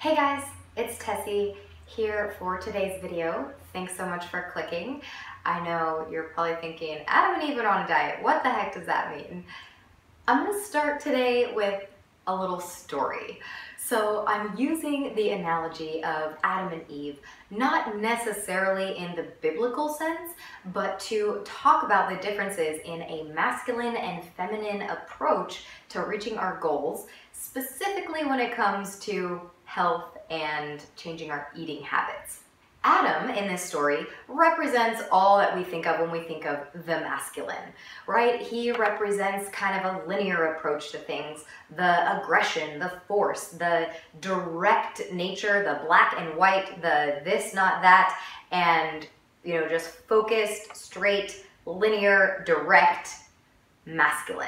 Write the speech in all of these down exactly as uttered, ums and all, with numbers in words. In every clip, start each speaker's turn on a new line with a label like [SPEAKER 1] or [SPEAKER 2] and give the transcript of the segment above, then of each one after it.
[SPEAKER 1] Hey guys, it's Tessie here for today's video. Thanks so much for clicking. I know you're probably thinking, Adam and Eve are on a diet. What the heck does that mean? I'm gonna start today with a little story. So I'm using the analogy of Adam and Eve, not necessarily in the biblical sense, but to talk about the differences in a masculine and feminine approach to reaching our goals, specifically when it comes to health and changing our eating habits. Adam in this story represents all that we think of when we think of the masculine, right? He represents kind of a linear approach to things, the aggression, the force, the direct nature, the black and white, the this, not that, and, you know, just focused, straight, linear, direct, masculine.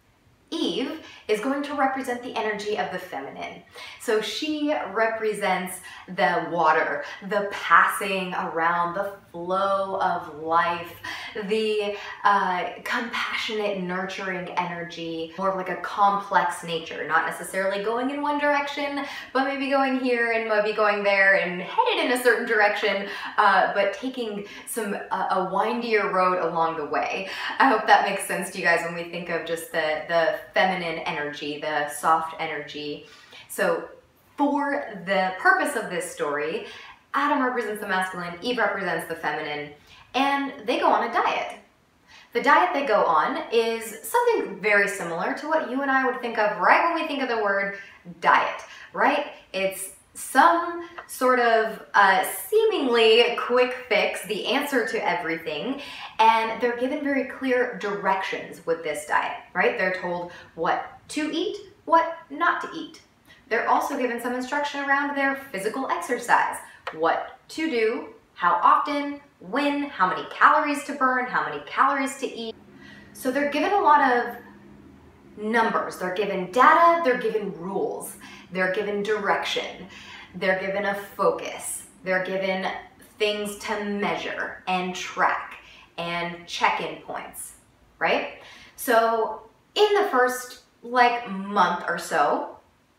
[SPEAKER 1] Eve is going to represent the energy of the feminine. So she represents the water, the passing around, the flow of life, the uh, compassionate, nurturing energy, more of like a complex nature, not necessarily going in one direction, but maybe going here and maybe going there and headed in a certain direction, uh, but taking some uh, a windier road along the way. I hope that makes sense to you guys when we think of just the, the feminine energy, the soft energy. So for the purpose of this story, Adam represents the masculine, Eve represents the feminine, and they go on a diet. The diet they go on is something very similar to what you and I would think of right when we think of the word diet, right? It's some sort of uh, seemingly quick fix, the answer to everything, and they're given very clear directions with this diet, right? They're told what to eat, what not to eat. They're also given some instruction around their physical exercise, what to do, how often, when, how many calories to burn, how many calories to eat. So they're given a lot of numbers, they're given data, they're given rules, they're given direction, they're given a focus, they're given things to measure and track and check-in points, right? So in the first like month or so,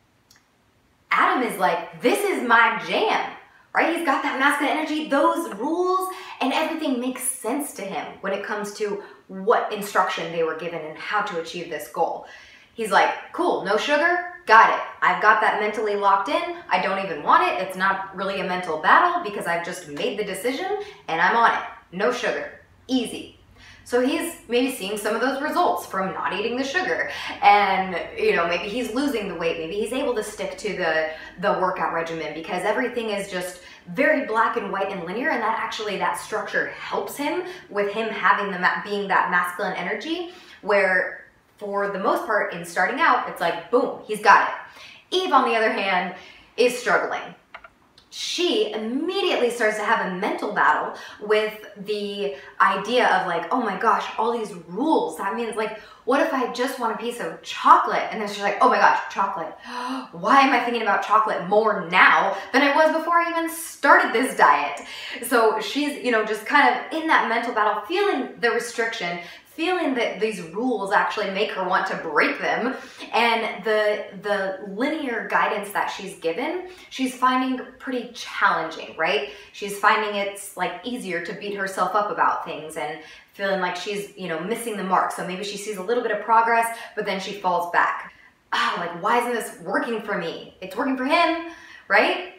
[SPEAKER 1] Adam is like, this is my jam, right? He's got that masculine energy, those rules, and everything makes sense to him when it comes to what instruction they were given and how to achieve this goal. He's like, cool, no sugar, got it. I've got that mentally locked in. I don't even want it. It's not really a mental battle because I've just made the decision and I'm on it. No sugar, easy. So he's maybe seeing some of those results from not eating the sugar, and you know, maybe he's losing the weight, maybe he's able to stick to the, the workout regimen because everything is just very black and white and linear, and that actually, that structure helps him with him having the, being that masculine energy where for the most part in starting out, it's like, boom, he's got it. Eve, on the other hand, is struggling. She immediately starts to have a mental battle with the idea of like, oh my gosh, all these rules. That means like, what if I just want a piece of chocolate? And then she's like, oh my gosh, chocolate. Why am I thinking about chocolate more now than I was before I even started this diet? So she's, you know, just kind of in that mental battle, feeling the restriction, feeling that these rules actually make her want to break them, and the the linear guidance that she's given, she's finding pretty challenging, right? She's finding it's like easier to beat herself up about things and feeling like she's, you know, missing the mark. So maybe she sees a little bit of progress, but then she falls back. Oh, like, why isn't this working for me? It's working for him, right?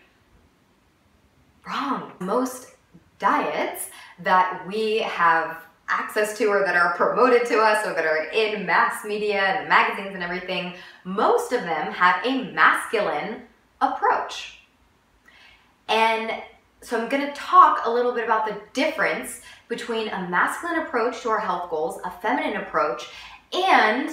[SPEAKER 1] Wrong. Most diets that we have access to or that are promoted to us or that are in mass media and the magazines and everything, most of them have a masculine approach. And so I'm going to talk a little bit about the difference between a masculine approach to our health goals, a feminine approach, and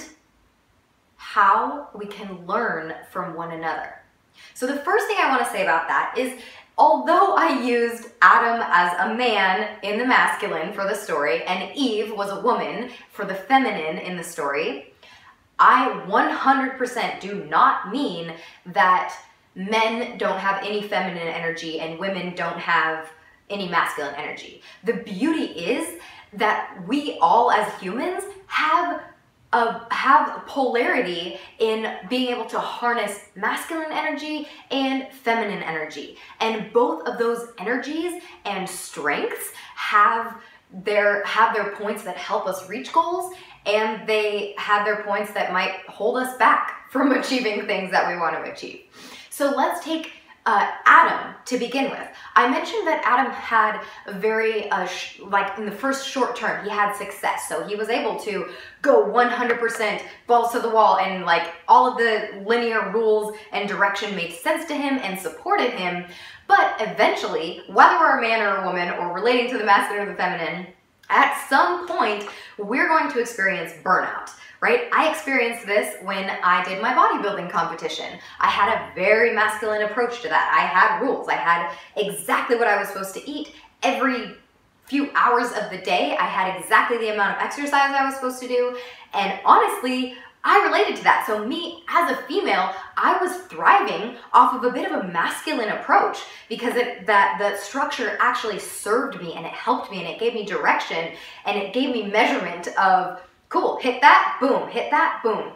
[SPEAKER 1] how we can learn from one another. So the first thing I want to say about that is, although I used Adam as a man in the masculine for the story and Eve was a woman for the feminine in the story, I one hundred percent do not mean that men don't have any feminine energy and women don't have any masculine energy. The beauty is that we all as humans have uh, have polarity in being able to harness masculine energy and feminine energy. And both of those energies and strengths have their, have their points that help us reach goals, and they have their points that might hold us back from achieving things that we want to achieve. So let's take uh, Adam to begin with. I mentioned that Adam had a very, uh, sh like in the first short term, he had success. So he was able to go one hundred percent balls to the wall, and like all of the linear rules and direction made sense to him and supported him. But eventually, whether we're a man or a woman or relating to the masculine or the feminine, at some point, we're going to experience burnout. Right? I experienced this when I did my bodybuilding competition. I had a very masculine approach to that. I had rules. I had exactly what I was supposed to eat every few hours of the day. I had exactly the amount of exercise I was supposed to do. And honestly, I related to that. So me as a female, I was thriving off of a bit of a masculine approach because it, that the structure actually served me, and it helped me, and it gave me direction, and it gave me measurement of, cool, hit that, boom, hit that, boom.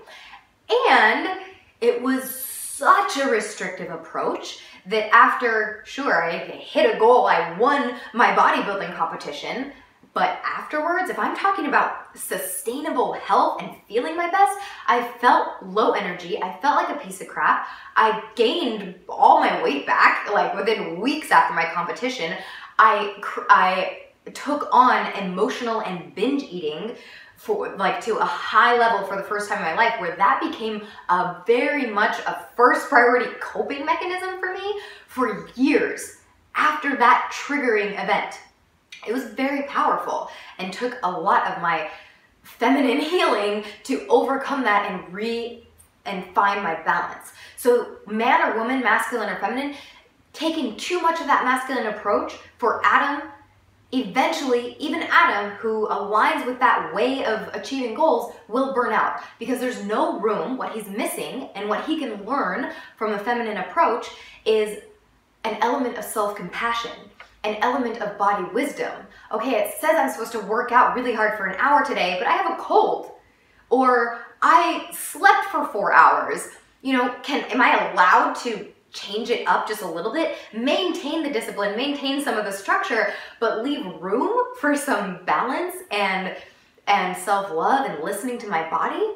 [SPEAKER 1] And it was such a restrictive approach that after, sure, I hit a goal, I won my bodybuilding competition, but afterwards, if I'm talking about sustainable health and feeling my best, I felt low energy, I felt like a piece of crap, I gained all my weight back, like within weeks after my competition. I, I took on emotional and binge eating for like to a high level for the first time in my life, where that became a very much a first priority coping mechanism for me for years after that triggering event. It was very powerful and took a lot of my feminine healing to overcome that and re and find my balance. So man or woman, masculine or feminine, taking too much of that masculine approach for Adam, eventually, even Adam, who aligns with that way of achieving goals, will burn out because there's no room. What he's missing and what he can learn from a feminine approach is an element of self-compassion, an element of body wisdom. Okay, it says I'm supposed to work out really hard for an hour today, but I have a cold. Or I slept for four hours. You know, can am I allowed to change it up just a little bit, maintain the discipline, maintain some of the structure, but leave room for some balance and, and self-love and listening to my body?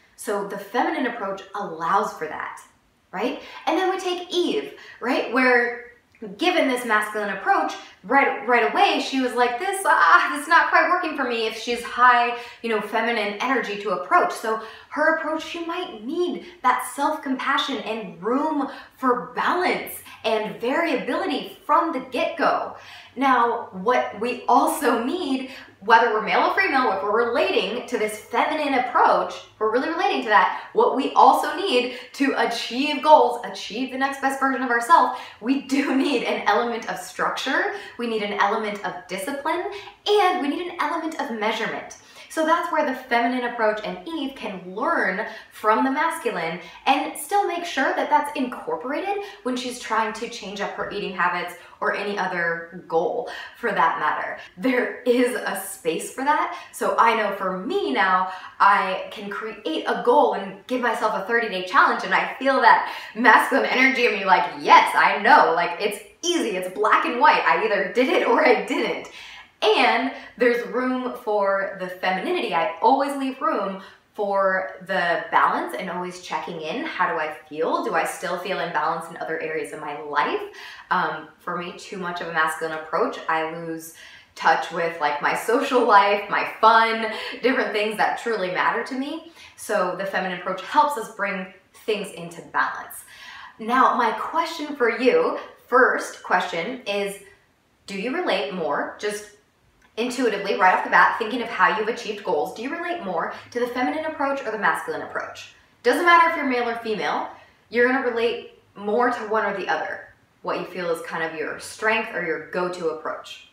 [SPEAKER 1] So the feminine approach allows for that, right? And then we take Eve, right? Where given this masculine approach, right, right away, she was like, this, ah, it's not quite working for me if she's high, you know, feminine energy to approach. So her approach, she might need that self-compassion and room for balance and variability from the get-go. Now, what we also need, whether we're male or female, if we're relating to this feminine approach, we're really relating to that, what we also need to achieve goals, achieve the next best version of ourselves, we do need an element of structure, we need an element of discipline, and we need an element of measurement. So that's where the feminine approach and Eve can learn from the masculine and still make sure that that's incorporated when she's trying to change up her eating habits or any other goal for that matter. There is a space for that. So I know for me now, I can create a goal and give myself a thirty day challenge, and I feel that masculine energy in me like, yes, I know, like it's easy, it's black and white. I either did it or I didn't. And there's room for the femininity. I always leave room for the balance and always checking in. How do I feel? Do I still feel imbalanced in other areas of my life? Um, for me, too much of a masculine approach, I lose touch with like my social life, my fun, different things that truly matter to me. So the feminine approach helps us bring things into balance. Now, my question for you, first question is, do you relate more, just intuitively, right off the bat, thinking of how you've achieved goals, do you relate more to the feminine approach or the masculine approach? Doesn't matter if you're male or female, you're gonna relate more to one or the other, what you feel is kind of your strength or your go-to approach.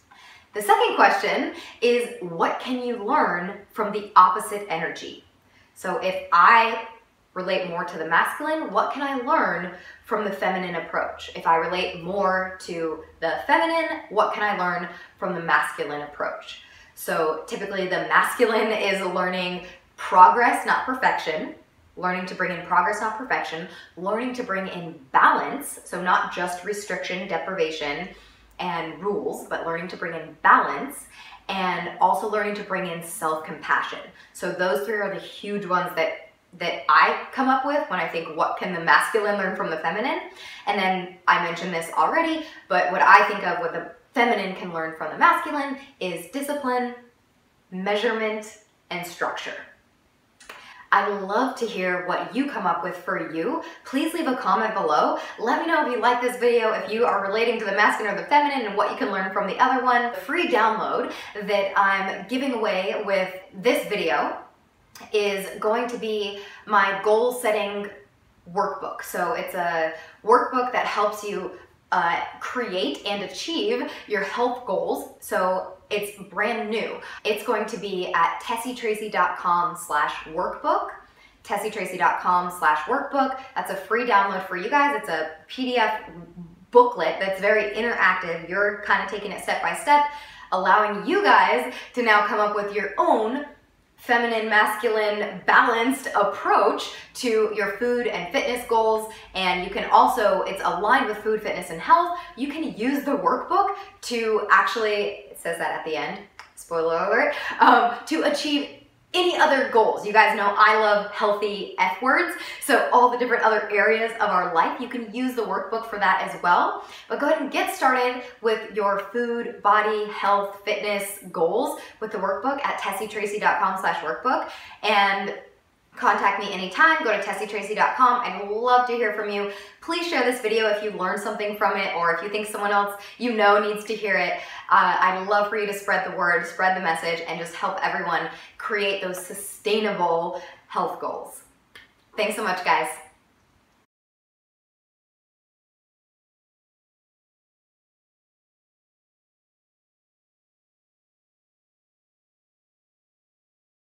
[SPEAKER 1] The second question is, what can you learn from the opposite energy? So if I relate more to the masculine, what can I learn from the feminine approach? If I relate more to the feminine, what can I learn from the masculine approach? So typically the masculine is learning progress, not perfection. Learning to bring in progress, not perfection. Learning to bring in balance, so not just restriction, deprivation, and rules, but learning to bring in balance, and also learning to bring in self-compassion. So those three are the huge ones that that I come up with when I think, what can the masculine learn from the feminine? And then I mentioned this already, but what I think of what the feminine can learn from the masculine is discipline, measurement, and structure. I'd love to hear what you come up with for you. Please leave a comment below. Let me know if you like this video, if you are relating to the masculine or the feminine, and what you can learn from the other one. The free download that I'm giving away with this video is going to be my goal setting workbook. So it's a workbook that helps you uh, create and achieve your health goals. So it's brand new. It's going to be at tessietracy.com slash workbook. tessietracy.com slash workbook. That's a free download for you guys. It's a P D F booklet that's very interactive. You're kind of taking it step by step, allowing you guys to now come up with your own feminine, masculine, balanced approach to your food and fitness goals. And you can also, it's aligned with food, fitness, and health. You can use the workbook to actually, it says that at the end, spoiler alert, um, to achieve any other goals. You guys know I love healthy F words, so all the different other areas of our life, you can use the workbook for that as well. But go ahead and get started with your food, body, health, fitness goals with the workbook at tessietracy.com slash workbook. And contact me anytime. Go to tessietracy dot com. I'd love to hear from you. Please share this video if you learned something from it, or if you think someone else you know needs to hear it. Uh, I'd love for you to spread the word, spread the message, and just help everyone create those sustainable health goals. Thanks so much, guys.